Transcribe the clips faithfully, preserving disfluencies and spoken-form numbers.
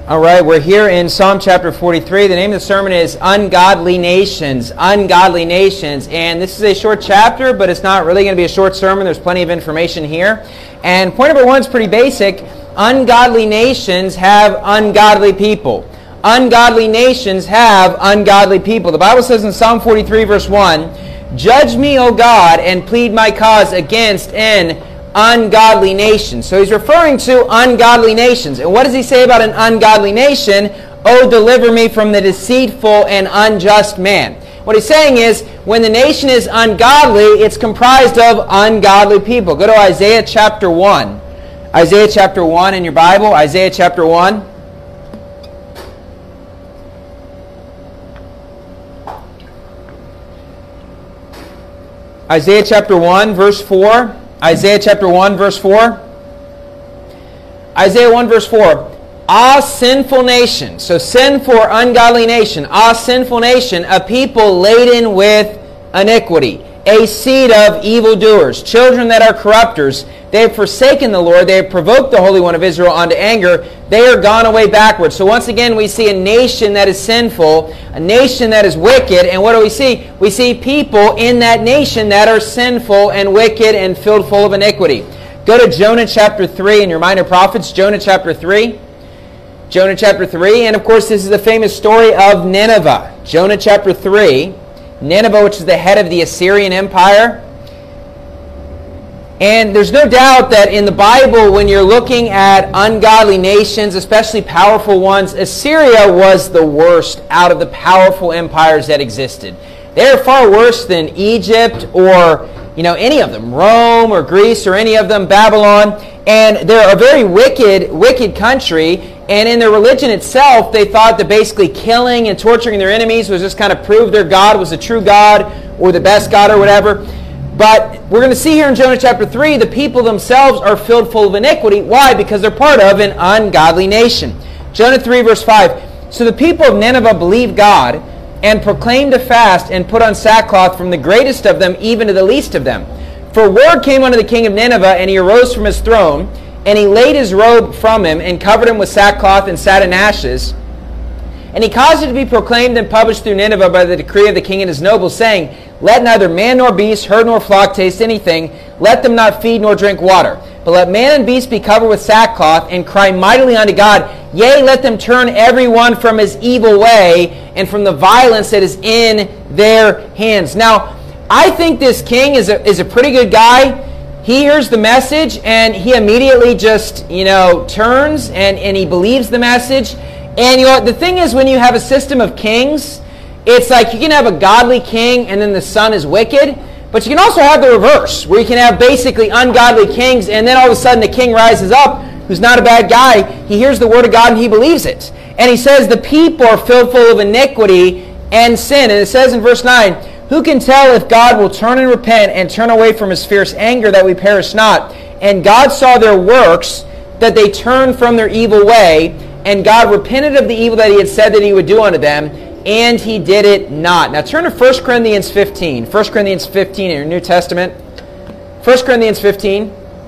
All right, we're here in Psalm chapter forty-three. The name of the sermon is Ungodly Nations, Ungodly Nations. And this is a short chapter, but it's not really going to be a short sermon. There's plenty of information here. And point number one is pretty basic. Ungodly nations have ungodly people. Ungodly nations have ungodly people. The Bible says in Psalm forty-three, verse one, "Judge me, O God, and plead my cause against an ungodly nation." So he's referring to ungodly nations. And what does he say about an ungodly nation? "Oh, deliver me from the deceitful and unjust man." What he's saying is, when the nation is ungodly, it's comprised of ungodly people. Go to Isaiah chapter one. Isaiah chapter one in your Bible. Isaiah chapter one. Isaiah chapter one, verse four. Isaiah chapter one, verse four. Isaiah one, verse four. "Ah, sinful nation." So sinful or ungodly nation. "Ah, sinful nation, a people laden with iniquity. A seed of evildoers, children that are corrupters. They have forsaken the Lord. They have provoked the Holy One of Israel unto anger. They are gone away backwards." So once again, we see a nation that is sinful, a nation that is wicked. And what do we see? We see people in that nation that are sinful and wicked and filled full of iniquity. Go to Jonah chapter three in your Minor Prophets. Jonah chapter three. Jonah chapter three. And of course, this is the famous story of Nineveh. Jonah chapter three. Nineveh, which is the head of the Assyrian Empire. And there's no doubt that in the Bible, when you're looking at ungodly nations, especially powerful ones, Assyria was the worst out of the powerful empires that existed. They're far worse than Egypt or, you know, any of them, Rome or Greece or any of them, Babylon. And they're a very wicked, wicked country. And in their religion itself, they thought that basically killing and torturing their enemies was just kind of prove their God was the true God or the best God or whatever. But we're going to see here in Jonah chapter three, the people themselves are filled full of iniquity. Why? Because they're part of an ungodly nation. Jonah three, verse five. "So the people of Nineveh believed God and proclaimed a fast and put on sackcloth from the greatest of them even to the least of them. For word came unto the king of Nineveh, and he arose from his throne, and he laid his robe from him, and covered him with sackcloth, and sat in ashes. And he caused it to be proclaimed and published through Nineveh by the decree of the king and his nobles, saying, Let neither man nor beast, herd nor flock taste anything. Let them not feed nor drink water. But let man and beast be covered with sackcloth, and cry mightily unto God. Yea, let them turn every one from his evil way, and from the violence that is in their hands." Now, I think this king is a, is a pretty good guy. He hears the message, and he immediately just, you know, turns, and, and he believes the message. And you know, the thing is, when you have a system of kings, it's like you can have a godly king, and then the son is wicked. But you can also have the reverse, where you can have basically ungodly kings, and then all of a sudden the king rises up, who's not a bad guy. He hears the word of God, and he believes it. And he says the people are filled full of iniquity and sin. And it says in verse nine, "Who can tell if God will turn and repent and turn away from his fierce anger that we perish not? And God saw their works, that they turned from their evil way, and God repented of the evil that he had said that he would do unto them, and he did it not." Now turn to First Corinthians fifteen. First Corinthians fifteen in your New Testament. First Corinthians fifteen.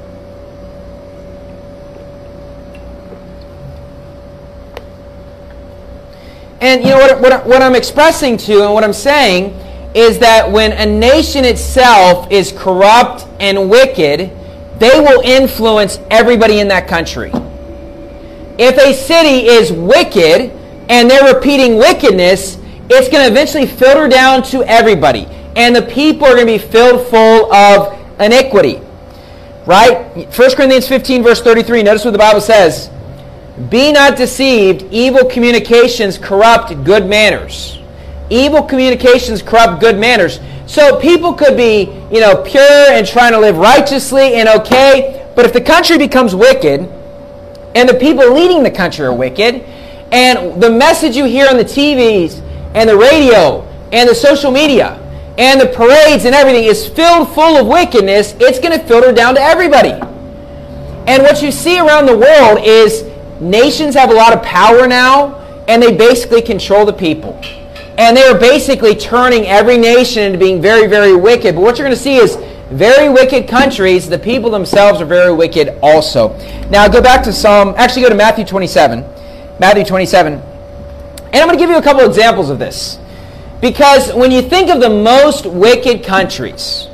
And you know what, what, what I'm expressing to and what I'm saying is that when a nation itself is corrupt and wicked, they will influence everybody in that country. If a city is wicked and they're repeating wickedness, it's going to eventually filter down to everybody. And the people are going to be filled full of iniquity. Right? First Corinthians fifteen, verse thirty-three. Notice what the Bible says. "Be not deceived, evil communications corrupt good manners." Evil communications corrupt good manners. So people could be, you know, pure and trying to live righteously and okay, but if the country becomes wicked, and the people leading the country are wicked, and the message you hear on the T Vs and the radio and the social media and the parades and everything is filled full of wickedness, it's going to filter down to everybody. And what you see around the world is nations have a lot of power now, and they basically control the people. And they are basically turning every nation into being very, very wicked. But what you're going to see is very wicked countries. The people themselves are very wicked also. Now go back to Psalm, actually go to Matthew twenty-seven. Matthew twenty-seven. And I'm going to give you a couple examples of this. Because when you think of the most wicked countries,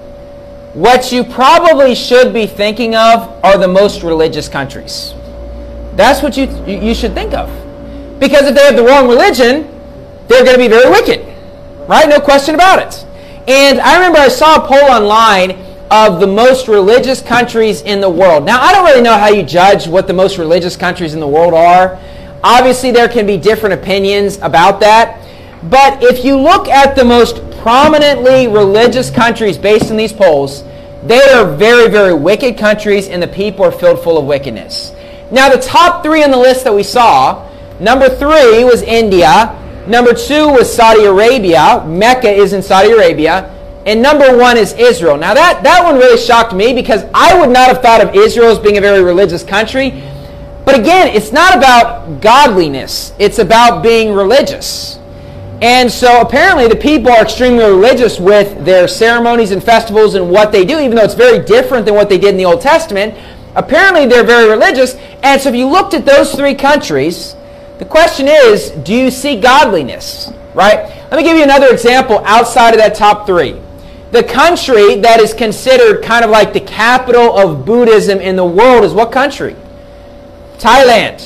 what you probably should be thinking of are the most religious countries. That's what you you should think of. Because if they have the wrong religion, they're going to be very wicked. Right? No question about it. And I remember I saw a poll online of the most religious countries in the world. Now, I don't really know how you judge what the most religious countries in the world are. Obviously, there can be different opinions about that. But if you look at the most prominently religious countries based on these polls, they are very, very wicked countries, and the people are filled full of wickedness. Now, the top three on the list that we saw, number three was India, number two was Saudi Arabia, Mecca is in Saudi Arabia, and number one is Israel. Now, that, that one really shocked me because I would not have thought of Israel as being a very religious country. But again, it's not about godliness. It's about being religious. And so apparently the people are extremely religious with their ceremonies and festivals and what they do, even though it's very different than what they did in the Old Testament. Apparently they're very religious. And so if you looked at those three countries, the question is, do you see godliness? Right? Let me give you another example outside of that top three. The country that is considered kind of like the capital of Buddhism in the world is what country? Thailand.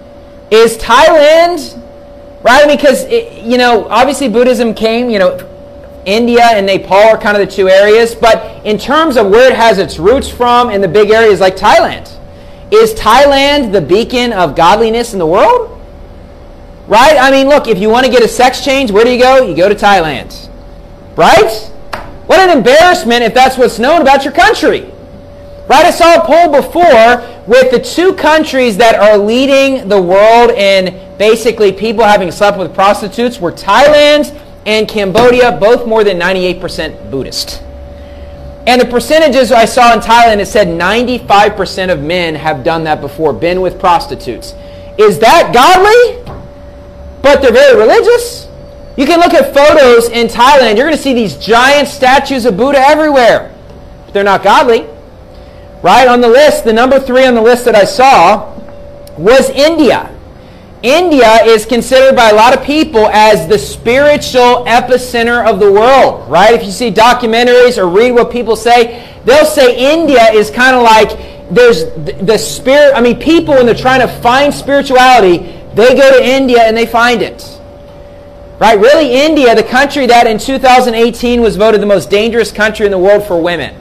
Is Thailand... Right? Because, it, you know, obviously Buddhism came, you know, India and Nepal are kind of the two areas. But in terms of where it has its roots from in the big areas like Thailand, is Thailand the beacon of godliness in the world? Right? I mean, look, if you want to get a sex change, where do you go? You go to Thailand. Right? What an embarrassment if that's what's known about your country. Right? I saw a poll before with the two countries that are leading the world in basically people having slept with prostitutes were Thailand and Cambodia, both more than ninety-eight percent Buddhist. And the percentages I saw in Thailand, it said ninety-five percent of men have done that before, been with prostitutes. Is that godly? But they're very religious? You can look at photos in Thailand. You're going to see these giant statues of Buddha everywhere. But they're not godly. Right? On the list, the number three on the list that I saw was India. India is considered by a lot of people as the spiritual epicenter of the world, right? If you see documentaries or read what people say, they'll say India is kind of like there's the spirit. I mean, people, when they're trying to find spirituality, they go to India and they find it. Right? Really, India, the country that in two thousand eighteen was voted the most dangerous country in the world for women.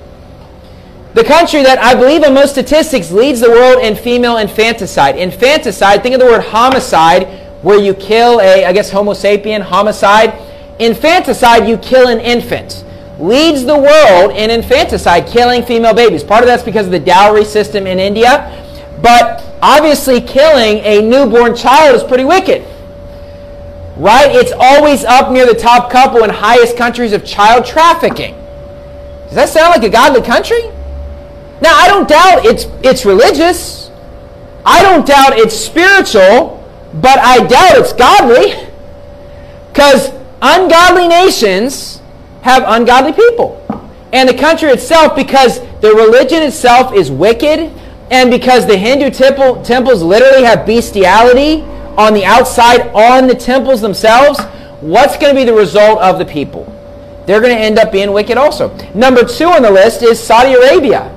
The country that I believe in most statistics leads the world in female infanticide. Infanticide, think of the word homicide, where you kill a, I guess, Homo sapien, homicide. Infanticide, you kill an infant. Leads the world in infanticide, killing female babies. Part of that's because of the dowry system in India. But obviously killing a newborn child is pretty wicked. Right? It's always up near the top couple in highest countries of child trafficking. Does that sound like a godly country? Now, I don't doubt it's it's religious. I don't doubt it's spiritual, but I doubt it's godly. Because ungodly nations have ungodly people. And the country itself, because the religion itself is wicked, and because the Hindu temple, temples literally have bestiality on the outside, on the temples themselves, what's going to be the result of the people? They're going to end up being wicked also. Number two on the list is Saudi Arabia.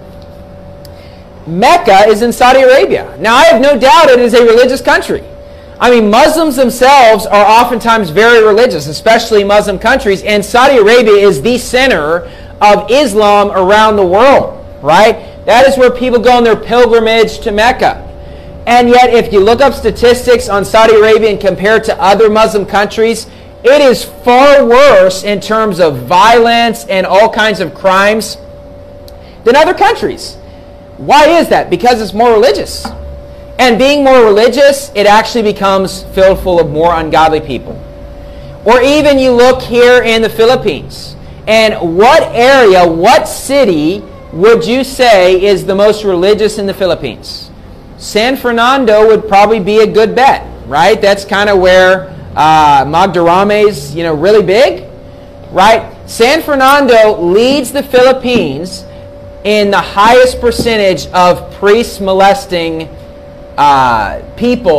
Mecca is in Saudi Arabia. Now, I have no doubt it is a religious country. I mean, Muslims themselves are oftentimes very religious, especially Muslim countries, and Saudi Arabia is the center of Islam around the world, right? That is where people go on their pilgrimage to Mecca. And yet, if you look up statistics on Saudi Arabia and compare it to other Muslim countries, it is far worse in terms of violence and all kinds of crimes than other countries. Why is that? Because it's more religious. And being more religious, it actually becomes filled full of more ungodly people. Or even you look here in the Philippines, and what area, what city would you say is the most religious in the Philippines? San Fernando would probably be a good bet, right? That's kind of where uh, Magdarame's, you know, really big, right? San Fernando leads the Philippines in the highest percentage of priests molesting uh, people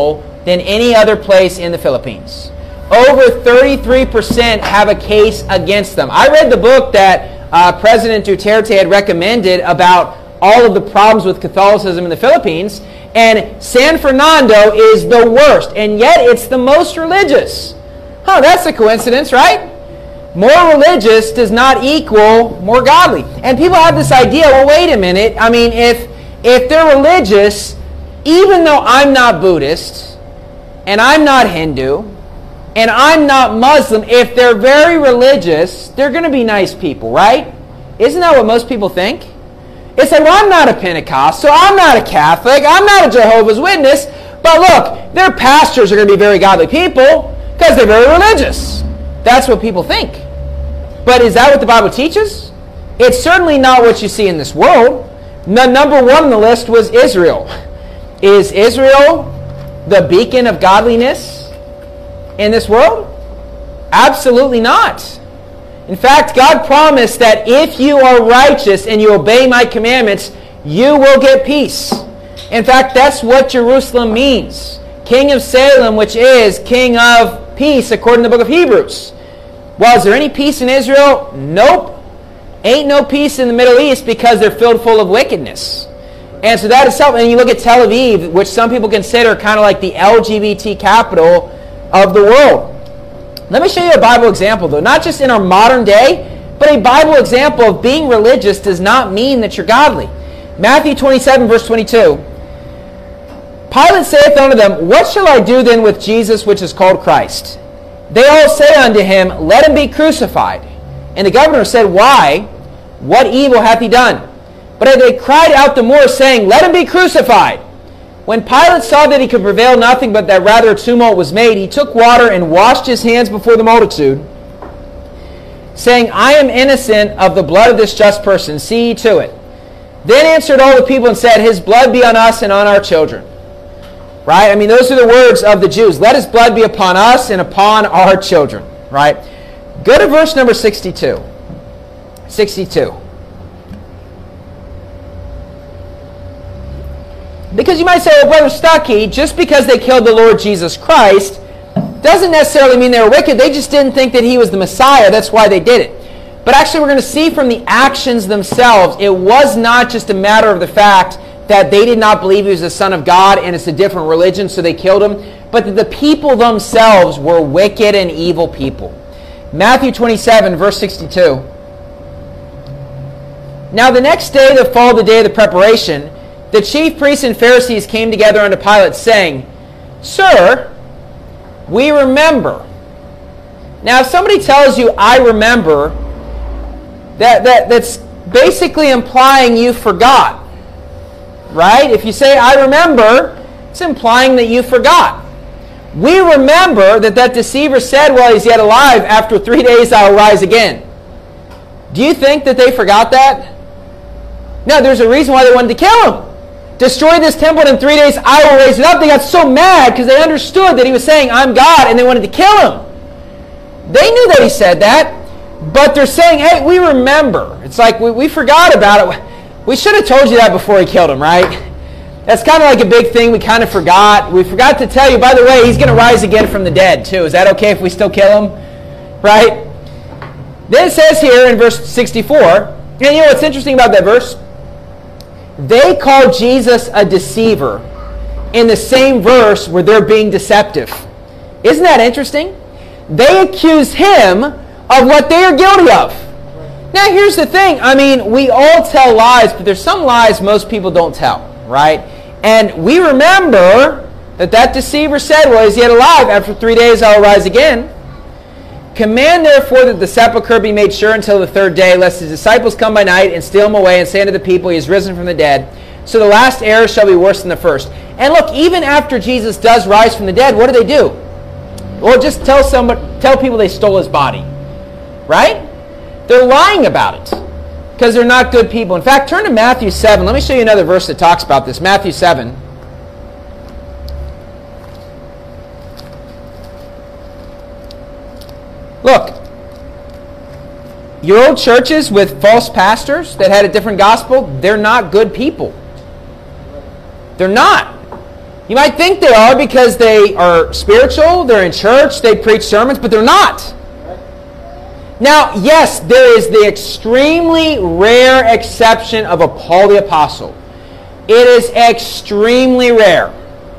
than any other place in the Philippines. Over thirty-three percent have a case against them. I read the book that uh, President Duterte had recommended about all of the problems with Catholicism in the Philippines, and San Fernando is the worst, and yet it's the most religious. Huh, that's a coincidence, right? More religious does not equal more godly. And people have this idea, well, wait a minute. I mean, if if they're religious, even though I'm not Buddhist, and I'm not Hindu, and I'm not Muslim, if they're very religious, they're going to be nice people, right? Isn't that what most people think? It's like, well, I'm not a Pentecostal, I'm not a Catholic, I'm not a Jehovah's Witness, but look, their pastors are going to be very godly people because they're very religious. That's what people think. But is that what the Bible teaches? It's certainly not what you see in this world. The number one on the list was Israel. Is Israel the beacon of godliness in this world? Absolutely not. In fact, God promised that if you are righteous and you obey my commandments, you will get peace. In fact, that's what Jerusalem means. King of Salem, which is King of Peace, according to the book of Hebrews. Well, is there any peace in Israel? Nope. Ain't no peace in the Middle East because they're filled full of wickedness. And so that itself, and you look at Tel Aviv, which some people consider kind of like the L G B T capital of the world. Let me show you a Bible example, though. Not just in our modern day, but a Bible example of being religious does not mean that you're godly. Matthew twenty-seven, verse twenty-two. Pilate saith unto them, What shall I do then with Jesus which is called Christ? They all say unto him, Let him be crucified. And the governor said, Why? What evil hath he done? But they cried out the more, saying, Let him be crucified. When Pilate saw that he could prevail nothing, but that rather a tumult was made, he took water and washed his hands before the multitude, saying, I am innocent of the blood of this just person. See ye to it. Then answered all the people and said, His blood be on us and on our children. Right? I mean, those are the words of the Jews. Let his blood be upon us and upon our children. Right? Go to verse number sixty-two. sixty-two. Because you might say, well, Brother Stuckey, just because they killed the Lord Jesus Christ doesn't necessarily mean they were wicked. They just didn't think that he was the Messiah. That's why they did it. But actually, we're going to see from the actions themselves, it was not just a matter of the fact that they did not believe he was the Son of God and it's a different religion, so they killed him, but that the people themselves were wicked and evil people. Matthew twenty-seven, verse sixty-two. Now the next day that followed the day of the preparation, the chief priests and Pharisees came together unto Pilate, saying, Sir, we remember. Now, if somebody tells you, I remember, that, that that's basically implying you forgot. Right? If you say, I remember, it's implying that you forgot. We remember that that deceiver said while he's yet alive, after three days I'll rise again. Do you think that they forgot that? No, there's a reason why they wanted to kill him. Destroy this temple, and in three days I will raise it up. They got so mad because they understood that he was saying, I'm God, and they wanted to kill him. They knew that he said that, but they're saying, hey, we remember. It's like, we, we forgot about it. We should have told you that before he killed him, right? That's kind of like a big thing we kind of forgot. We forgot to tell you, by the way, he's going to rise again from the dead, too. Is that okay if we still kill him? Right? Then it says here in verse sixty-four, and you know what's interesting about that verse? They call Jesus a deceiver in the same verse where they're being deceptive. Isn't that interesting? They accuse him of what they are guilty of. Now, here's the thing. I mean, we all tell lies, but there's some lies most people don't tell, right? And we remember that that deceiver said, well, he's yet alive. After three days, I'll rise again. Command, therefore, that the sepulchre be made sure until the third day, lest his disciples come by night and steal him away and say unto the people, he is risen from the dead. So the last error shall be worse than the first. And look, even after Jesus does rise from the dead, what do they do? Well, just tell somebody, tell people they stole his body. Right? They're lying about it because they're not good people. In fact, turn to Matthew seven. Let me show you another verse that talks about this. Matthew seven. Look, your old churches with false pastors that had a different gospel, they're not good people. They're not. You might think they are because they are spiritual, they're in church, they preach sermons, but they're not. Now, yes, there is the extremely rare exception of a Paul the Apostle. It is extremely rare.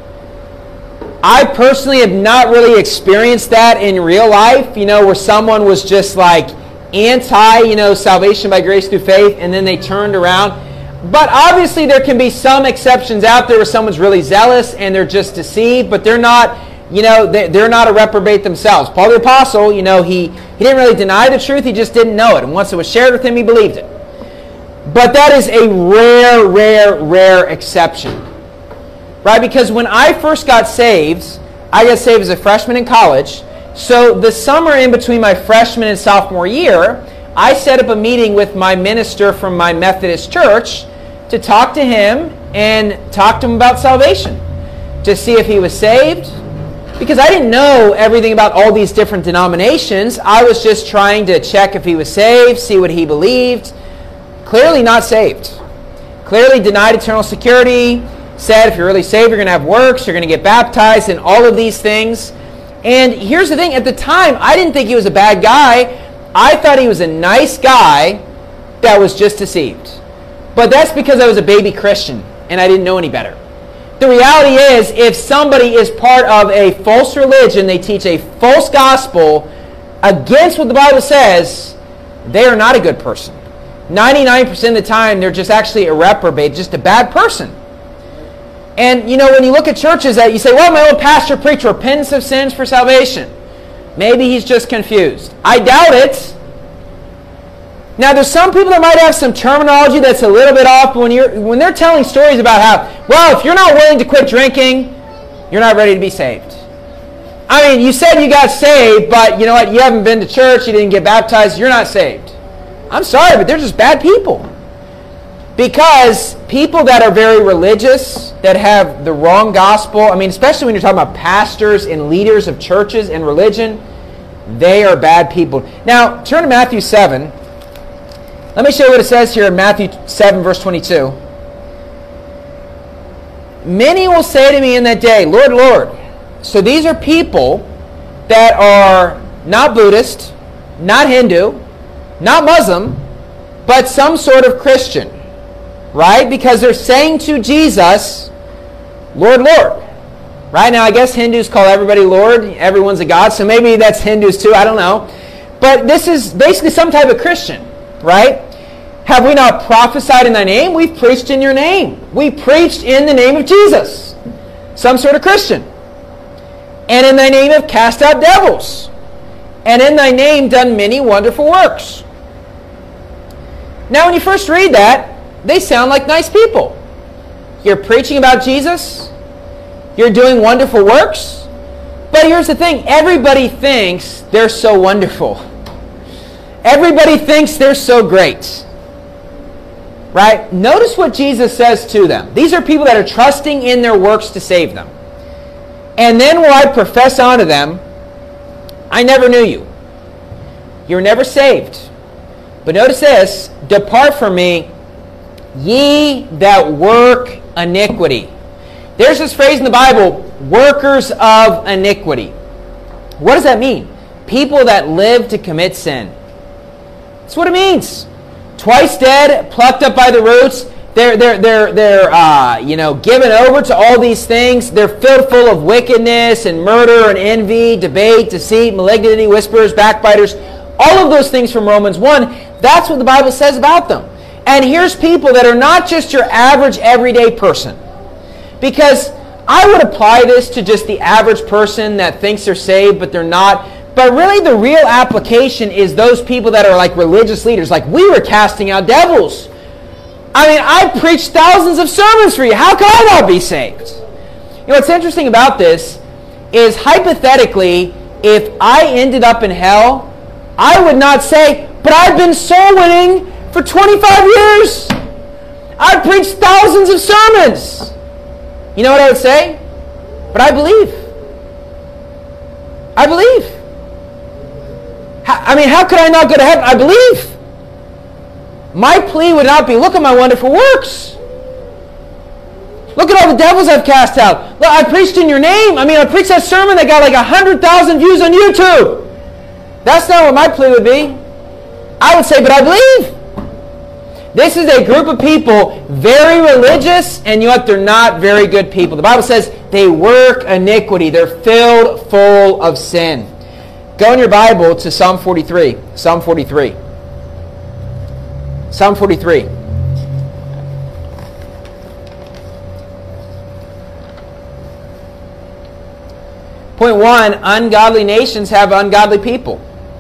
I personally have not really experienced that in real life, you know, where someone was just like anti, you know, salvation by grace through faith, and then they turned around. But obviously there can be some exceptions out there where someone's really zealous and they're just deceived, but they're not, you know, they're not a reprobate themselves. Paul the Apostle, you know, he, he didn't really deny the truth, he just didn't know it. And once it was shared with him, he believed it. But that is a rare, rare, rare exception. Right? Because when I first got saved, I got saved as a freshman in college. So the summer in between my freshman and sophomore year, I set up a meeting with my minister from my Methodist church to talk to him and talk to him about salvation, to see if he was saved. Because I didn't know everything about all these different denominations. I was just trying to check if he was saved, see what he believed. Clearly not saved. Clearly denied eternal security. Said if you're really saved, you're going to have works, you're going to get baptized, and all of these things. And here's the thing. At the time, I didn't think he was a bad guy. I thought he was a nice guy that was just deceived. But that's because I was a baby Christian, and I didn't know any better. The reality is, if somebody is part of a false religion, they teach a false gospel against what the Bible says, they are not a good person. ninety-nine percent of the time, they're just actually a reprobate, just a bad person. And, you know, when you look at churches that you say, well, my old pastor preached repentance of sins for salvation. Maybe he's just confused. I doubt it. Now, there's some people that might have some terminology that's a little bit off, but when, you're, when they're telling stories about how, well, if you're not willing to quit drinking, you're not ready to be saved. I mean, you said you got saved, but you know what? You haven't been to church, you didn't get baptized, you're not saved. I'm sorry, but they're just bad people. Because people that are very religious, that have the wrong gospel, I mean, especially when you're talking about pastors and leaders of churches and religion, they are bad people. Now, turn to Matthew seven. Let me show you what it says here in Matthew seven, verse twenty-two. Many will say to me in that day, Lord, Lord. So these are people that are not Buddhist, not Hindu, not Muslim, but some sort of Christian. Right? Because they're saying to Jesus, Lord, Lord. Right? Now, I guess Hindus call everybody Lord. Everyone's a God. So maybe that's Hindus too. I don't know. But this is basically some type of Christian. Right? Have we not prophesied in thy name? We've preached in your name. We preached in the name of Jesus. Some sort of Christian. And in thy name have cast out devils. And in thy name done many wonderful works. Now, when you first read that, they sound like nice people. You're preaching about Jesus. You're doing wonderful works. But here's the thing. Everybody thinks they're so wonderful. Everybody thinks they're so great. Right? Notice what Jesus says to them. These are people that are trusting in their works to save them. And then will I profess unto them, I never knew you. You were never saved. But notice this. Depart from me, ye that work iniquity. There's this phrase in the Bible, workers of iniquity. What does that mean? People that live to commit sin. That's what it means. Twice dead, plucked up by the roots. They're, they're, they're, they're uh, you know, given over to all these things. They're filled full of wickedness and murder and envy, debate, deceit, malignity, whisperers, backbiters. All of those things from Romans one. That's what the Bible says about them. And here's people that are not just your average everyday person. Because I would apply this to just the average person that thinks they're saved but they're not. But really the real application is those people that are like religious leaders. Like, we were casting out devils. I mean, I preached thousands of sermons for you. How could I not be saved? You know, what's interesting about this is hypothetically, if I ended up in hell, I would not say, but I've been soul winning for twenty-five years. I've preached thousands of sermons. You know what I would say? But I believe. I believe. How, I mean, how could I not go to heaven? I believe. My plea would not be, look at my wonderful works. Look at all the devils I've cast out. Look, I preached in your name. I mean, I preached that sermon that got like one hundred thousand views on YouTube. That's not what my plea would be. I would say, but I believe. This is a group of people, very religious, and you know what? They're not very good people. The Bible says they work iniquity. They're filled full of sin. Go in your Bible to Psalm forty-three. Psalm forty-three. Psalm forty-three. Point one, ungodly nations have ungodly people.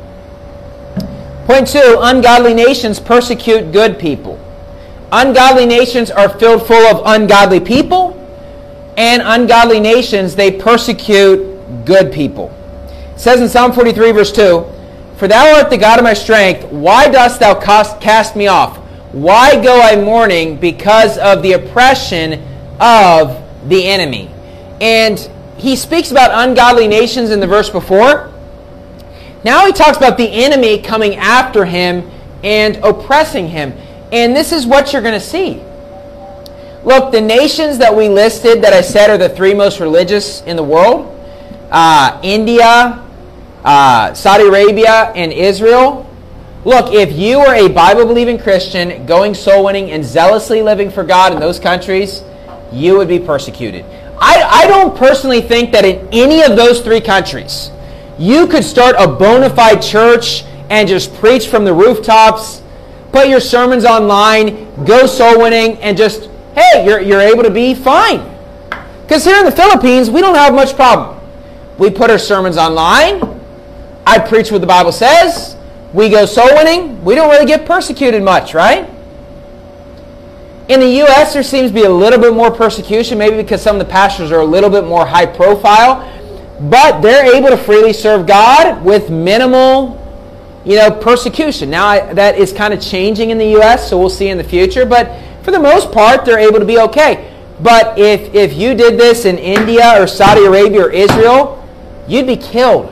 Point two, ungodly nations persecute good people. Ungodly nations are filled full of ungodly people, and ungodly nations, they persecute good people. It says in Psalm forty-three, verse two, "For thou art the God of my strength, why dost thou cast me off? Why go I mourning because of the oppression of the enemy?" And he speaks about ungodly nations in the verse before. Now he talks about the enemy coming after him and oppressing him. And this is what you're going to see. Look, the nations that we listed that I said are the three most religious in the world, uh, India, uh, Saudi Arabia, and Israel. Look, if you are a Bible-believing Christian going soul winning and zealously living for God in those countries, you would be persecuted. I, I don't personally think that in any of those three countries you could start a bona fide church and just preach from the rooftops, put your sermons online, go soul winning, and just, hey, you're, you're able to be fine. Because here in the Philippines, we don't have much problem. We put our sermons online. I preach what the Bible says. We go soul winning. We don't really get persecuted much, right? In the U S, there seems to be a little bit more persecution, maybe because some of the pastors are a little bit more high profile. But they're able to freely serve God with minimal, you know, persecution. Now, I, that is kind of changing in the U S, so we'll see in the future. But for the most part, they're able to be okay. But if, if you did this in India or Saudi Arabia or Israel, you'd be killed.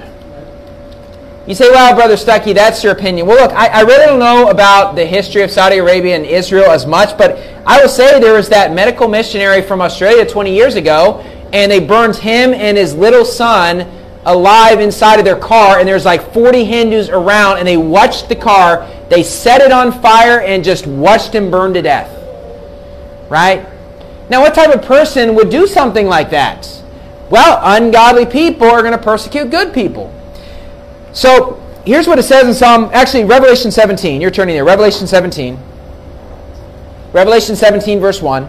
You say, well, Brother Stuckey, that's your opinion. Well, look, I, I really don't know about the history of Saudi Arabia and Israel as much, but I will say there was that medical missionary from Australia twenty years ago, and they burned him and his little son alive inside of their car, and there's like forty Hindus around, and they watched the car, they set it on fire, and just watched him burn to death. Right? Now, what type of person would do something like that? Well, ungodly people are going to persecute good people. So, here's what it says in Psalm, actually, Revelation seventeen. You're turning there. Revelation seventeen. Revelation seventeen, verse one.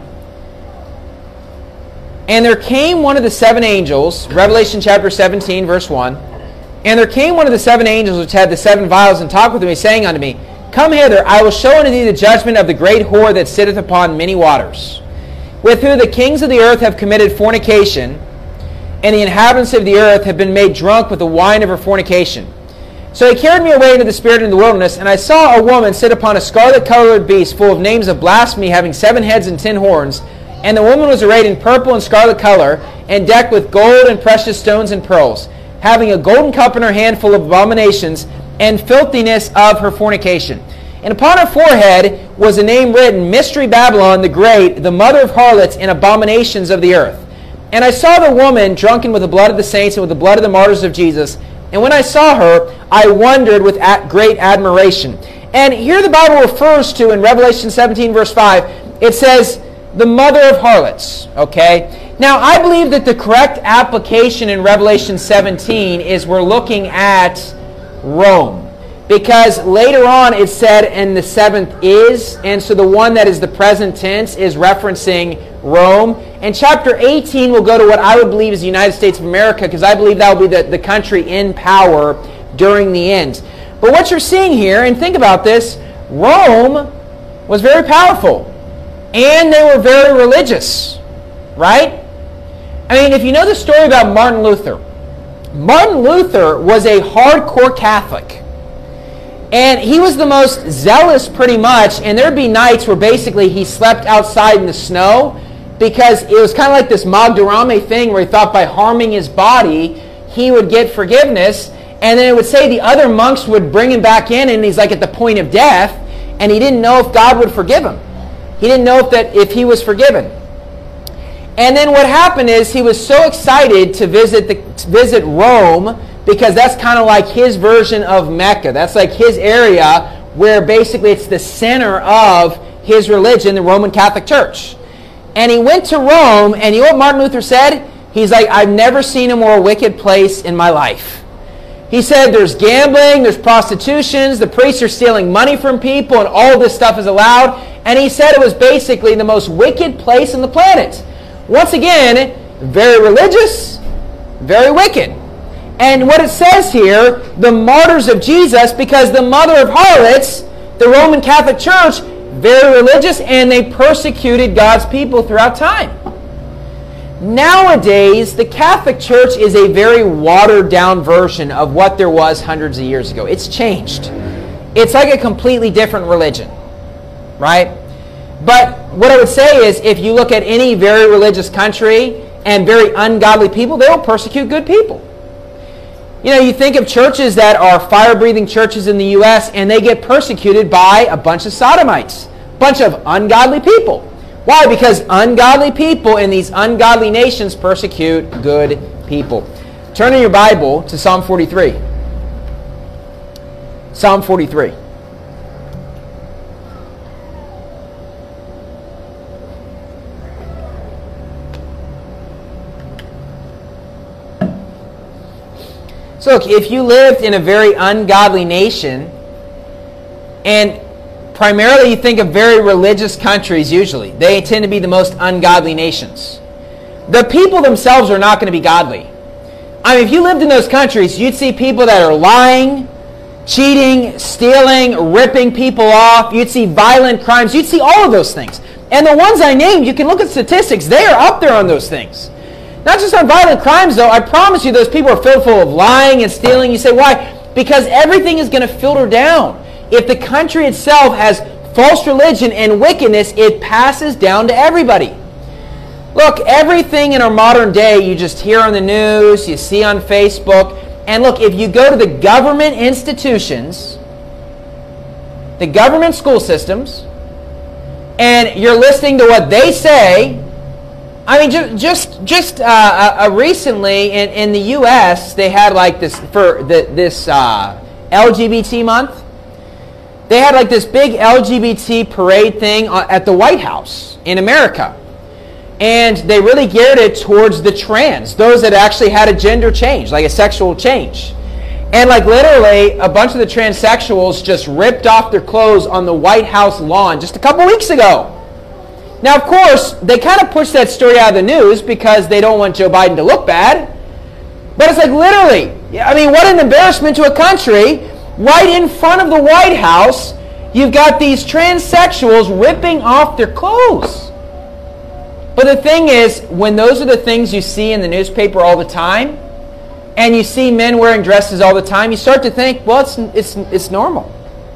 "And there came one of the seven angels," Revelation chapter seventeen, verse one. "And there came one of the seven angels which had the seven vials, and talked with me, saying unto me, Come hither, I will show unto thee the judgment of the great whore that sitteth upon many waters, with whom the kings of the earth have committed fornication, and the inhabitants of the earth have been made drunk with the wine of her fornication. So he carried me away into the spirit into the wilderness, and I saw a woman sit upon a scarlet-colored beast, full of names of blasphemy, having seven heads and ten horns. And the woman was arrayed in purple and scarlet color, and decked with gold and precious stones and pearls, having a golden cup in her hand full of abominations and filthiness of her fornication. And upon her forehead was a name written, Mystery Babylon the Great, the mother of harlots and abominations of the earth. And I saw the woman drunken with the blood of the saints and with the blood of the martyrs of Jesus. And when I saw her, I wondered with great admiration." And here the Bible refers to, in Revelation seventeen, verse five, it says, the mother of harlots. Okay? Now, I believe that the correct application in Revelation seventeen is we're looking at Rome. Because later on it said, and the seventh is, and so the one that is the present tense is referencing Rome. And chapter eighteen will go to what I would believe is the United States of America, because I believe that will be the, the country in power during the end. But what you're seeing here, and think about this, Rome was very powerful. And they were very religious. Right? I mean, if you know the story about Martin Luther, Martin Luther was a hardcore Catholic. And he was the most zealous, pretty much, and there'd be nights where basically he slept outside in the snow, because it was kind of like this Magdurame thing where he thought by harming his body, he would get forgiveness. And then it would say the other monks would bring him back in, and he's like at the point of death, and he didn't know if God would forgive him. He didn't know if, that, if he was forgiven. And then what happened is he was so excited to visit the to visit Rome, because that's kind of like his version of Mecca. That's like his area where basically it's the center of his religion, the Roman Catholic Church. And he went to Rome, and you know what Martin Luther said? He's like, I've never seen a more wicked place in my life. He said there's gambling, there's prostitutions, the priests are stealing money from people, and all this stuff is allowed. And he said it was basically the most wicked place on the planet. Once again, very religious, very wicked. And what it says here, the martyrs of Jesus, because the mother of harlots, the Roman Catholic Church, very religious, and they persecuted God's people throughout time. Nowadays, the Catholic Church is a very watered-down version of what there was hundreds of years ago. It's changed. It's like a completely different religion, right? But what I would say is, if you look at any very religious country and very ungodly people, they will persecute good people. You know, you think of churches that are fire-breathing churches in the U S, and they get persecuted by a bunch of sodomites, a bunch of ungodly people. Why? Because ungodly people in these ungodly nations persecute good people. Turn in your Bible to Psalm forty-three. Psalm forty-three. So look, if you lived in a very ungodly nation, and primarily you think of very religious countries usually, they tend to be the most ungodly nations. The people themselves are not going to be godly. I mean, if you lived in those countries, you'd see people that are lying, cheating, stealing, ripping people off. You'd see violent crimes. You'd see all of those things. And the ones I named, you can look at statistics. They are up there on those things. Not just on violent crimes, though. I promise you those people are filled full of lying and stealing. You say, why? Because everything is going to filter down. If the country itself has false religion and wickedness, it passes down to everybody. Look, everything in our modern day you just hear on the news, you see on Facebook. And look, if you go to the government institutions, the government school systems, and you're listening to what they say, I mean, just just just uh, uh, recently in, in the U S, they had like this for the, this uh, L G B T month. They had like this big L G B T parade thing at the White House in America, and they really geared it towards the trans, those that actually had a gender change, like a sexual change. And like literally, a bunch of the transsexuals just ripped off their clothes on the White House lawn just a couple weeks ago. Now, of course, they kind of pushed that story out of the news because they don't want Joe Biden to look bad. But it's like literally, I mean, what an embarrassment to a country. Right in front of the White House, you've got these transsexuals ripping off their clothes. But the thing is, when those are the things you see in the newspaper all the time, and you see men wearing dresses all the time, you start to think, well, it's it's it's normal.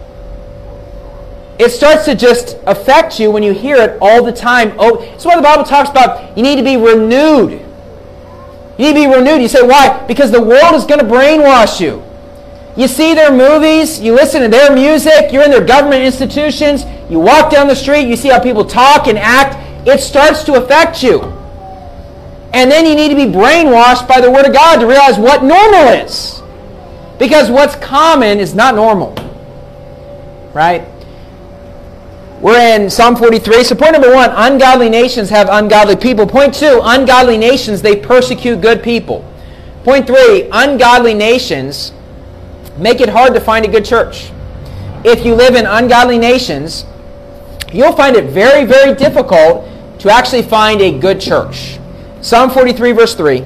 It starts to just affect you when you hear it all the time. Oh, that's why the Bible talks about you need to be renewed. You need to be renewed. You say, why? Because the world is going to brainwash you. You see their movies, you listen to their music, you're in their government institutions, you walk down the street, you see how people talk and act. It starts to affect you. And then you need to be brainwashed by the Word of God to realize what normal is. Because what's common is not normal. Right? We're in Psalm forty-three. So point number one, ungodly nations have ungodly people. Point two, ungodly nations, they persecute good people. Point three, ungodly nations make it hard to find a good church. If you live in ungodly nations, you'll find it very, very difficult to actually find a good church. Psalm forty-three, verse three.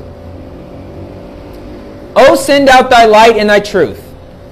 O send out thy light and thy truth.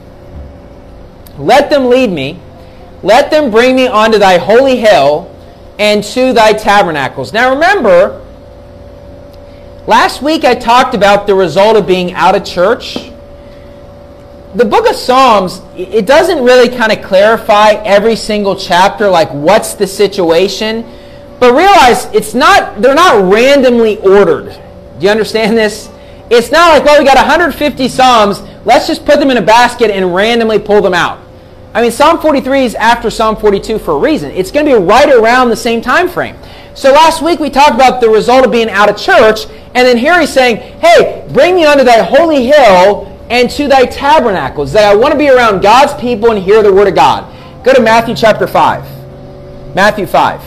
Let them lead me. Let them bring me onto thy holy hill and to thy tabernacles. Now remember, last week I talked about the result of being out of church. The book of Psalms, it doesn't really kind of clarify every single chapter, like what's the situation. But realize it's not, they're not randomly ordered. Do you understand this? It's not like, well, we got one hundred fifty Psalms, let's just put them in a basket and randomly pull them out. I mean, Psalm forty-three is after Psalm forty-two for a reason. It's going to be right around the same time frame. So last week we talked about the result of being out of church, and then here he's saying, hey, bring me unto thy holy hill and to thy tabernacles, that I want to be around God's people and hear the word of God. Go to Matthew chapter five. Matthew five.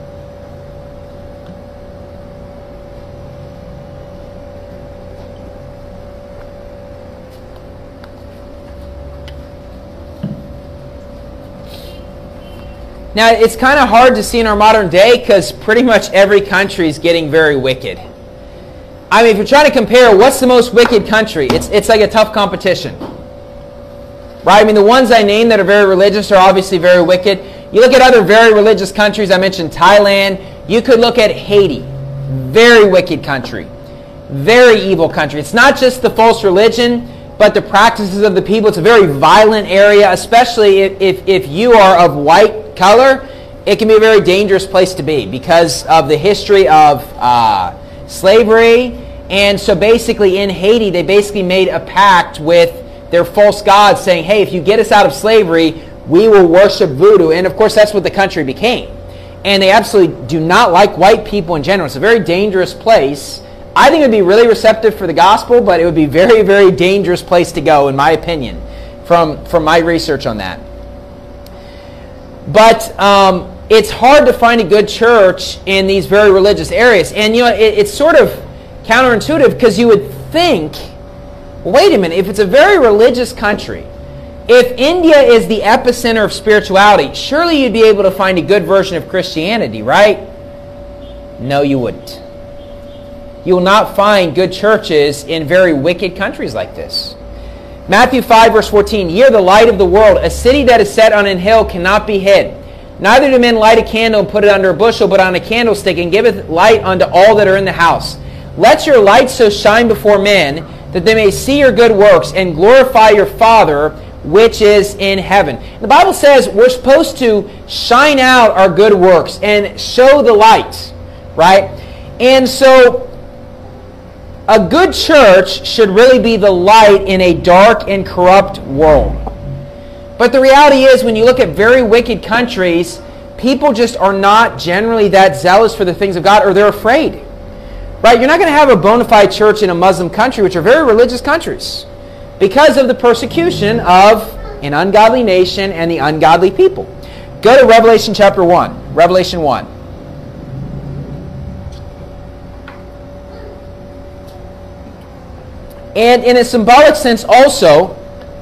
Now, it's kind of hard to see in our modern day because pretty much every country is getting very wicked. I mean, if you're trying to compare what's the most wicked country, it's, it's like a tough competition. Right? I mean, the ones I named that are very religious are obviously very wicked. You look at other very religious countries. I mentioned Thailand. You could look at Haiti. Very wicked country. Very evil country. It's not just the false religion, but the practices of the people. It's a very violent area, especially if, if, if you are of white color. It can be a very dangerous place to be because of the history of uh, slavery. And so basically in Haiti, they basically made a pact with their false gods saying, hey, if you get us out of slavery, we will worship voodoo. And of course, that's what the country became. And they absolutely do not like white people in general. It's a very dangerous place. I think it would be really receptive for the gospel, but it would be a very, very dangerous place to go, in my opinion, from, from my research on that. But um, it's hard to find a good church in these very religious areas. And you know, it, it's sort of counterintuitive because you would think, well, wait a minute, if it's a very religious country, if India is the epicenter of spirituality, surely you'd be able to find a good version of Christianity, right? No, you wouldn't. You will not find good churches in very wicked countries like this. Matthew five, verse fourteen, ye are the light of the world. A city that is set on an hill cannot be hid. Neither do men light a candle and put it under a bushel, but on a candlestick, and giveth light unto all that are in the house. Let your light so shine before men, that they may see your good works, and glorify your Father which is in heaven. The Bible says we're supposed to shine out our good works and show the light, right? And so a good church should really be the light in a dark and corrupt world. But the reality is, when you look at very wicked countries, people just are not generally that zealous for the things of God, or they're afraid. Right? You're not going to have a bona fide church in a Muslim country, which are very religious countries, because of the persecution of an ungodly nation and the ungodly people. Go to Revelation chapter one. Revelation one. And in a symbolic sense also,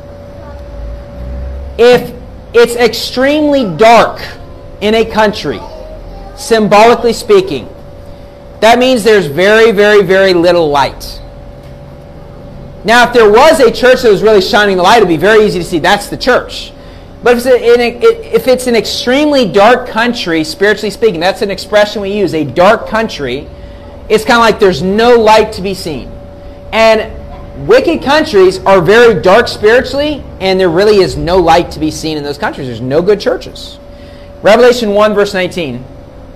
if it's extremely dark in a country, symbolically speaking, that means there's very, very, very little light. Now, if there was a church that was really shining the light, it would be very easy to see that's the church. But if it's, a, if it's an extremely dark country, spiritually speaking, that's an expression we use, a dark country, it's kind of like there's no light to be seen. And wicked countries are very dark spiritually, and there really is no light to be seen in those countries. There's no good churches. Revelation one, verse nineteen.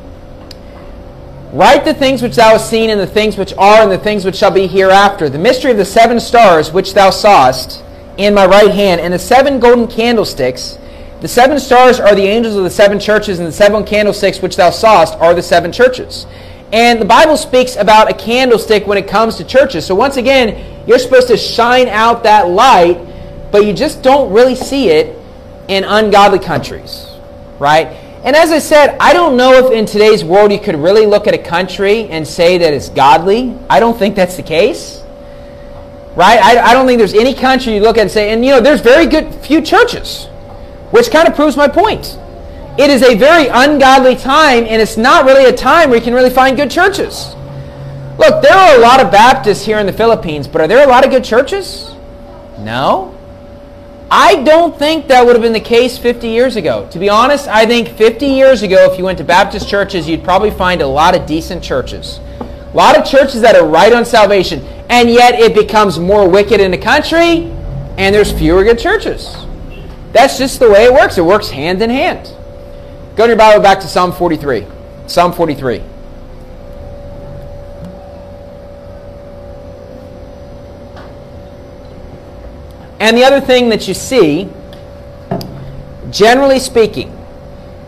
Write the things which thou hast seen, and the things which are, and the things which shall be hereafter. The mystery of the seven stars which thou sawest in my right hand, and the seven golden candlesticks. The seven stars are the angels of the seven churches, and the seven candlesticks which thou sawest are the seven churches. And the Bible speaks about a candlestick when it comes to churches. So once again, you're supposed to shine out that light, but you just don't really see it in ungodly countries, right? And as I said, I don't know if in today's world you could really look at a country and say that it's godly. I don't think that's the case, right? I, I don't think there's any country you look at and say, and you know, there's very good few churches, which kind of proves my point. It is a very ungodly time, and it's not really a time where you can really find good churches. Look, there are a lot of Baptists here in the Philippines, but are there a lot of good churches? No. I don't think that would have been the case fifty years ago. To be honest, I think fifty years ago, if you went to Baptist churches, you'd probably find a lot of decent churches. A lot of churches that are right on salvation, and yet it becomes more wicked in the country, and there's fewer good churches. That's just the way it works. It works hand in hand. Go to your Bible back to Psalm forty-three. Psalm forty-three. And the other thing that you see, generally speaking,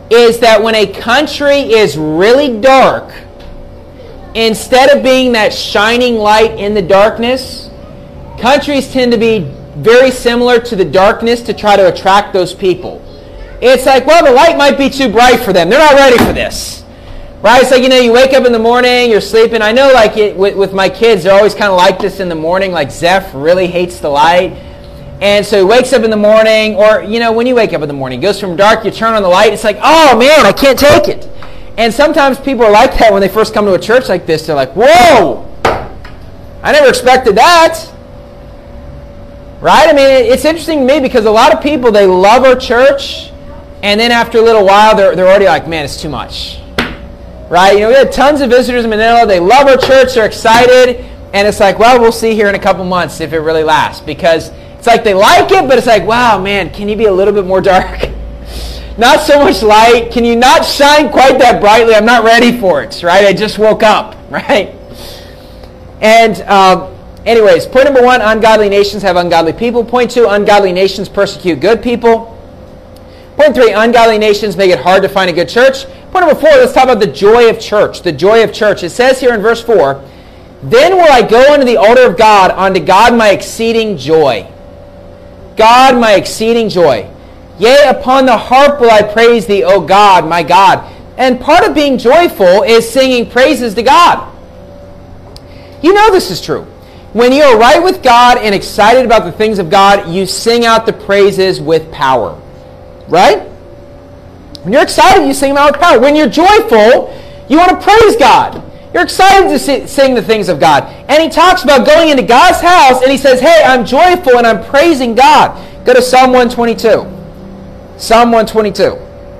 is that when a country is really dark, instead of being that shining light in the darkness, countries tend to be very similar to the darkness to try to attract those people. It's like, well, the light might be too bright for them. They're not ready for this. Right? It's like, you know, you wake up in the morning, you're sleeping. I know, like, it, with, with my kids, they're always kind of like this in the morning. Like, Zeph really hates the light. And so he wakes up in the morning, or, you know, when you wake up in the morning, it goes from dark, you turn on the light, it's like, oh, man, I can't take it. And sometimes people are like that when they first come to a church like this. They're like, whoa, I never expected that. Right? I mean, it's interesting to me because a lot of people, they love our church, and then after a little while, they're, they're already like, man, it's too much. Right? You know, we had tons of visitors in Manila. They love our church. They're excited. And it's like, well, we'll see here in a couple months if it really lasts. Because it's like they like it, but it's like, wow, man, can you be a little bit more dark? Not so much light. Can you not shine quite that brightly? I'm not ready for it, right? I just woke up, right? And um, anyways, point number one, ungodly nations have ungodly people. Point two, ungodly nations persecute good people. Point three, ungodly nations make it hard to find a good church. Point number four, let's talk about the joy of church. The joy of church. It says here in verse four, then will I go unto the altar of God, unto God my exceeding joy. God my exceeding joy. Yea, upon the harp will I praise thee, O God, my God. And part of being joyful is singing praises to God. You know this is true. When you are right with God and excited about the things of God, you sing out the praises with power. Right? When you're excited, you sing them out with power. When you're joyful, you want to praise God. You're excited to sing the things of God. And he talks about going into God's house, and he says, hey, I'm joyful and I'm praising God. Go to Psalm one twenty-two. Psalm one twenty-two.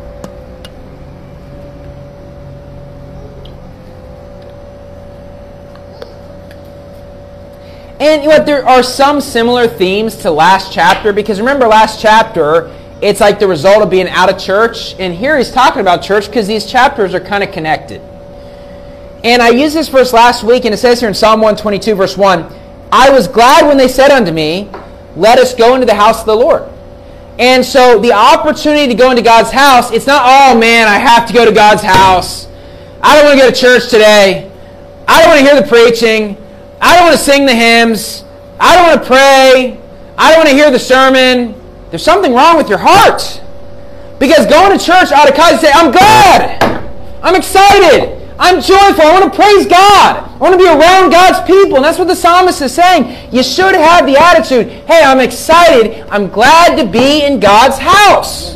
And you know what, there are some similar themes to last chapter, because remember last chapter, it's like the result of being out of church. And here he's talking about church because these chapters are kind of connected. And I used this verse last week, and it says here in Psalm one twenty-two, verse one, I was glad when they said unto me, let us go into the house of the Lord. And so the opportunity to go into God's house, it's not, oh man, I have to go to God's house. I don't want to go to church today. I don't want to hear the preaching. I don't want to sing the hymns. I don't want to pray. I don't want to hear the sermon. There's something wrong with your heart. Because going to church ought to cause you to say, I'm glad. I'm excited. I'm joyful. I want to praise God. I want to be around God's people. And that's what the psalmist is saying. You should have the attitude, hey, I'm excited. I'm glad to be in God's house.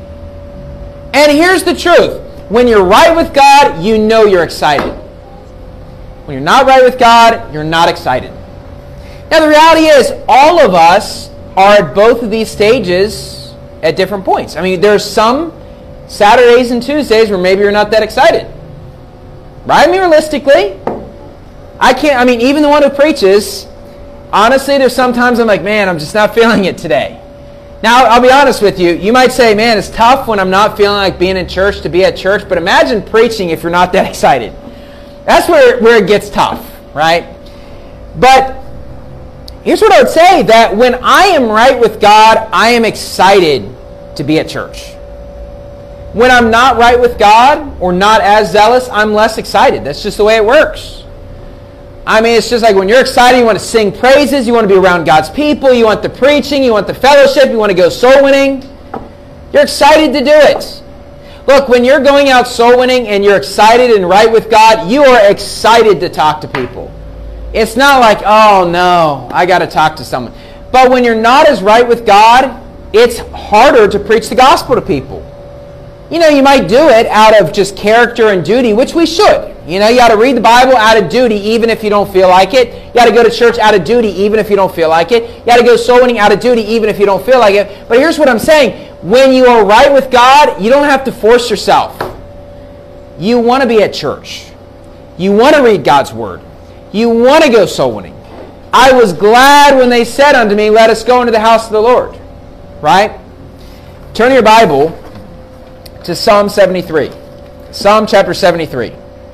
And here's the truth. When you're right with God, you know you're excited. When you're not right with God, you're not excited. Now the reality is, all of us are at both of these stages at different points. I mean, there's some Saturdays and Tuesdays where maybe you're not that excited. Right? I mean, realistically, I can't, I mean, even the one who preaches, honestly, there's sometimes I'm like, man, I'm just not feeling it today. Now, I'll be honest with you. You might say, man, it's tough when I'm not feeling like being in church to be at church, but imagine preaching if you're not that excited. That's where, where it gets tough, right? But here's what I would say, that when I am right with God, I am excited to be at church. When I'm not right with God or not as zealous, I'm less excited. That's just the way it works. I mean, it's just like when you're excited, you want to sing praises, you want to be around God's people, you want the preaching, you want the fellowship, you want to go soul winning. You're excited to do it. Look, when you're going out soul winning and you're excited and right with God, you are excited to talk to people. It's not like, oh no, I got to talk to someone. But when you're not as right with God, it's harder to preach the gospel to people. You know, you might do it out of just character and duty, which we should. You know, you got to read the Bible out of duty even if you don't feel like it. You got to go to church out of duty even if you don't feel like it. You got to go soul winning out of duty even if you don't feel like it. But here's what I'm saying. When you are right with God, you don't have to force yourself. You want to be at church. You want to read God's Word. You want to go soul winning. I was glad when they said unto me, let us go into the house of the Lord. Right? Turn your Bible to Psalm seventy-three. Psalm chapter seventy-three.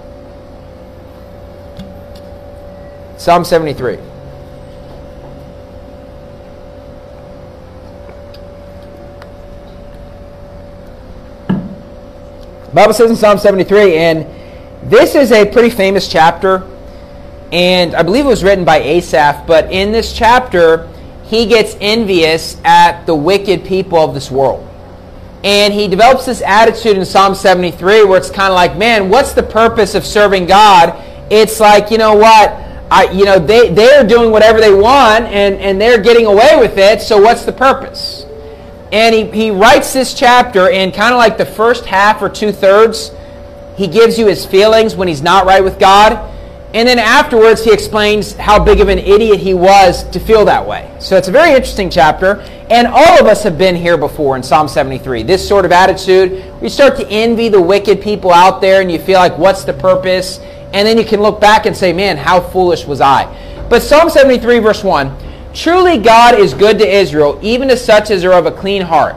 Psalm seventy-three. The Bible says in Psalm seventy-three, and this is a pretty famous chapter, and I believe it was written by Asaph, but in this chapter, he gets envious at the wicked people of this world. And he develops this attitude in Psalm seventy-three where it's kind of like, man, what's the purpose of serving God? It's like, you know what, I, you know, they, they're doing whatever they want, and, and they're getting away with it, so what's the purpose? And he, he writes this chapter in kind of like the first half or two-thirds. He gives you his feelings when he's not right with God. And then afterwards, he explains how big of an idiot he was to feel that way. So it's a very interesting chapter. And all of us have been here before in Psalm seventy-three. This sort of attitude, you start to envy the wicked people out there, and you feel like, what's the purpose? And then you can look back and say, man, how foolish was I? But Psalm seventy-three, verse one, truly God is good to Israel, even to such as are of a clean heart.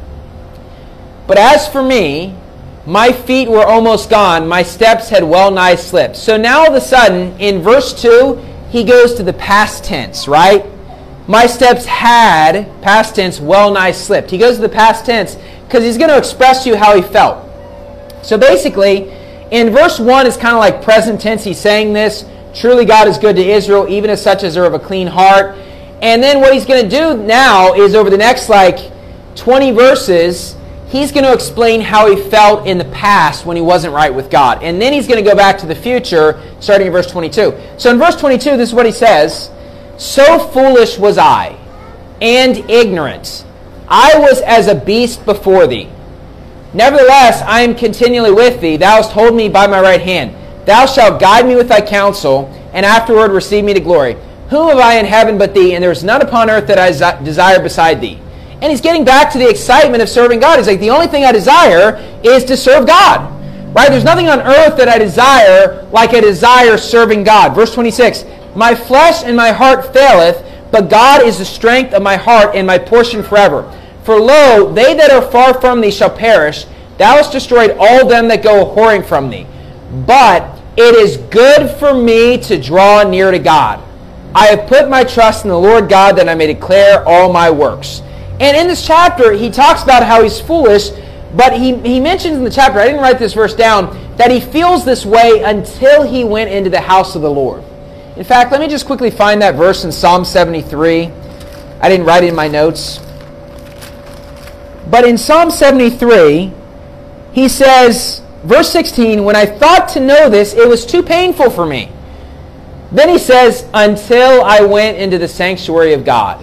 But as for me, my feet were almost gone, my steps had well nigh slipped. So now all of a sudden, in verse two, he goes to the past tense, right? My steps had, past tense, well nigh slipped. He goes to the past tense because he's going to express to you how he felt. So basically, in verse one, it's kind of like present tense. He's saying this, truly God is good to Israel, even as such as are of a clean heart. And then what he's going to do now is over the next like twenty verses, he's going to explain how he felt in the past when he wasn't right with God. And then he's going to go back to the future, starting in verse twenty-two. So in verse twenty-two, this is what he says. So foolish was I, and ignorant. I was as a beast before thee. Nevertheless, I am continually with thee. Thou hast hold me by my right hand. Thou shalt guide me with thy counsel, and afterward receive me to glory. Whom have I in heaven but thee? And there is none upon earth that I desire beside thee. And he's getting back to the excitement of serving God. He's like, the only thing I desire is to serve God. Right? There's nothing on earth that I desire like I desire serving God. Verse twenty-six, my flesh and my heart faileth, but God is the strength of my heart and my portion forever. For lo, they that are far from thee shall perish. Thou hast destroyed all them that go whoring from thee. But it is good for me to draw near to God. I have put my trust in the Lord God that I may declare all my works. And in this chapter, he talks about how he's foolish, but he, he mentions in the chapter, I didn't write this verse down, that he feels this way until he went into the house of the Lord. In fact, let me just quickly find that verse in Psalm seventy-three. I didn't write it in my notes. But in Psalm seventy-three, he says, verse sixteen, when I thought to know this, it was too painful for me. Then he says, until I went into the sanctuary of God.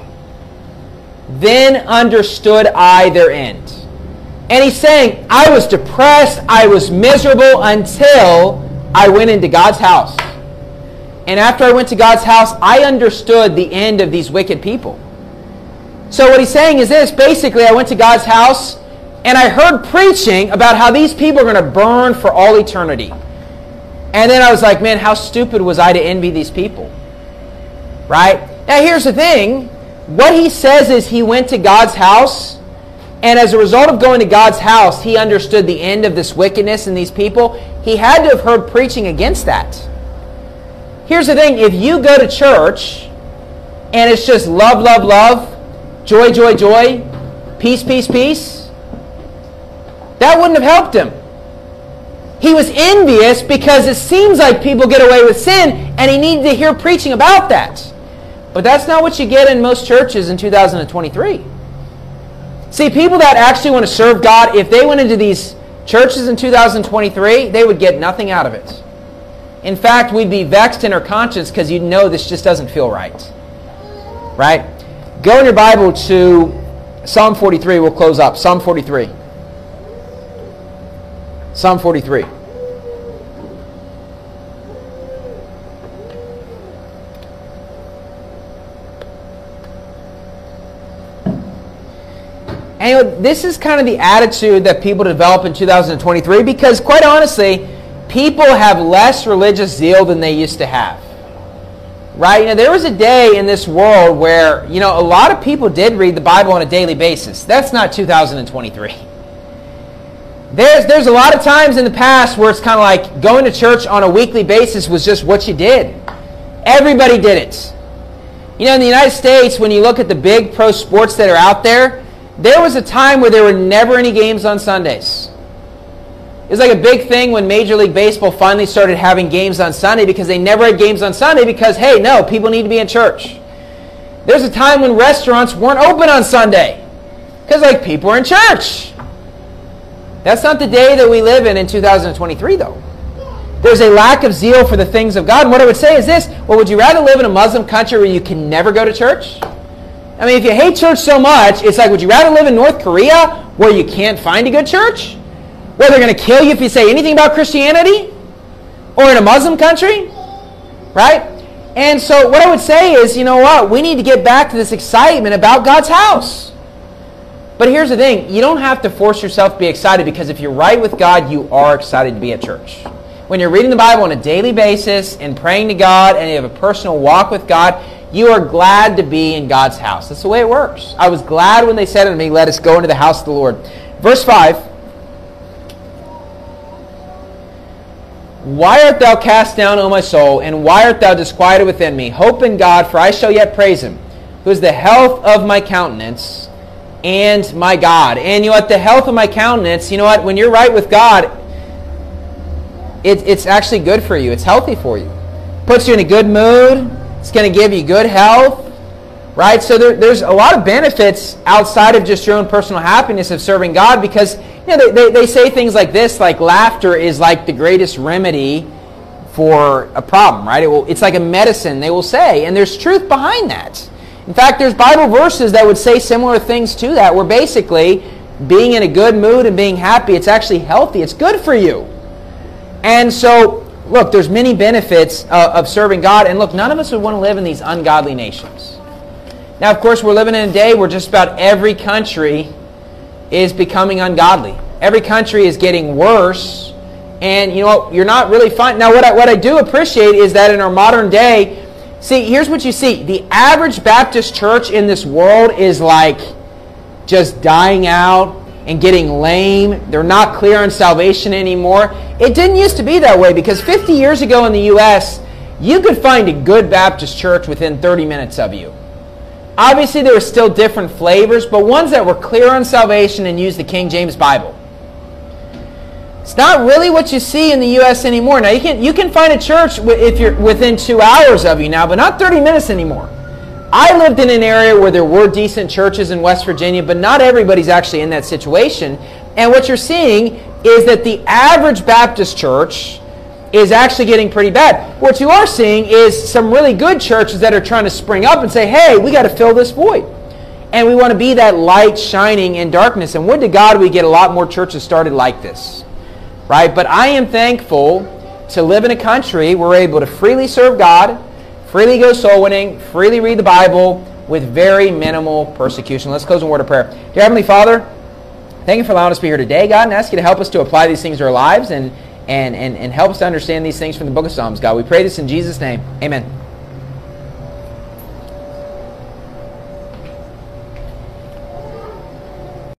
Then understood I their end. And he's saying, I was depressed, I was miserable until I went into God's house. And after I went to God's house, I understood the end of these wicked people. So what he's saying is this, basically I went to God's house and I heard preaching about how these people are going to burn for all eternity. And then I was like, man, how stupid was I to envy these people? Right? Now here's the thing. What he says is he went to God's house, and as a result of going to God's house, he understood the end of this wickedness in these people. He had to have heard preaching against that. Here's the thing. If you go to church, and it's just love, love, love, joy, joy, joy, peace, peace, peace, that wouldn't have helped him. He was envious because it seems like people get away with sin, and he needed to hear preaching about that. But that's not what you get in most churches in two thousand twenty-three. See, people that actually want to serve God, if they went into these churches in two thousand twenty-three, they would get nothing out of it. In fact, we'd be vexed in our conscience because you'd know this just doesn't feel right. Right? Go in your Bible to Psalm forty-three. We'll close up. Psalm forty-three. Psalm forty-three. And this is kind of the attitude that people develop in two thousand twenty-three because, quite honestly, people have less religious zeal than they used to have. Right? You know, there was a day in this world where, you know, a lot of people did read the Bible on a daily basis. That's not two thousand twenty-three. There's, there's a lot of times in the past where it's kind of like going to church on a weekly basis was just what you did. Everybody did it. You know, in the United States, when you look at the big pro sports that are out there, there was a time where there were never any games on Sundays. was like a big thing when Major League Baseball finally started having games on Sunday, because they never had games on Sunday because, hey, no, people need to be in church. There's a time when restaurants weren't open on Sunday because, like, people are in church. That's not the day that we live in in two thousand twenty-three, though. There's a lack of zeal for the things of God. And what I would say is this: well, would you rather live in a Muslim country where you can never go to church? I mean, if you hate church so much, it's like, would you rather live in North Korea where you can't find a good church? Where they're going to kill you if you say anything about Christianity? Or in a Muslim country? Right? And so what I would say is, you know what? We need to get back to this excitement about God's house. But here's the thing. You don't have to force yourself to be excited, because if you're right with God, you are excited to be at church. When you're reading the Bible on a daily basis and praying to God and you have a personal walk with God, you are glad to be in God's house. That's the way it works. I was glad when they said unto me, let us go into the house of the Lord. Verse five. Why art thou cast down, O my soul, and why art thou disquieted within me? Hope in God, for I shall yet praise him, who is the health of my countenance and my God. And you know what? The health of my countenance, you know what? When you're right with God, it, it's actually good for you. It's healthy for you. Puts you in a good mood. It's going to give you good health. Right? So there, there's a lot of benefits outside of just your own personal happiness of serving God, because you know, they, they, they say things like this, like laughter is like the greatest remedy for a problem, right? It will, it's like a medicine, they will say, and there's truth behind that. In fact, there's Bible verses that would say similar things to that, where basically being in a good mood and being happy, it's actually healthy, it's good for you. And so, look, there's many benefits uh, of serving God, and look, none of us would want to live in these ungodly nations. Now, of course, we're living in a day where just about every country is becoming ungodly. Every country is getting worse. And, you know what, you're not really finding... Now, what I, what I do appreciate is that in our modern day... See, here's what you see. The average Baptist church in this world is like just dying out and getting lame. They're not clear on salvation anymore. It didn't used to be that way, because fifty years ago in the U S, you could find a good Baptist church within thirty minutes of you. Obviously, there were still different flavors, but ones that were clear on salvation and used the King James Bible. It's not really what you see in the U S anymore. Now, you can you can find a church if you're within two hours of you now, but not thirty minutes anymore. I lived in an area where there were decent churches in West Virginia, but not everybody's actually in that situation. And what you're seeing is that the average Baptist church is actually getting pretty bad. What you are seeing is some really good churches that are trying to spring up and say, hey, we got to fill this void. And we want to be that light shining in darkness. And would to God we get a lot more churches started like this. Right? But I am thankful to live in a country where we're able to freely serve God, freely go soul winning, freely read the Bible with very minimal persecution. Let's close in a word of prayer. Dear Heavenly Father, thank you for allowing us to be here today, God, and ask you to help us to apply these things to our lives and And, and, and help us to understand these things from the book of Psalms, God. We pray this in Jesus' name. Amen.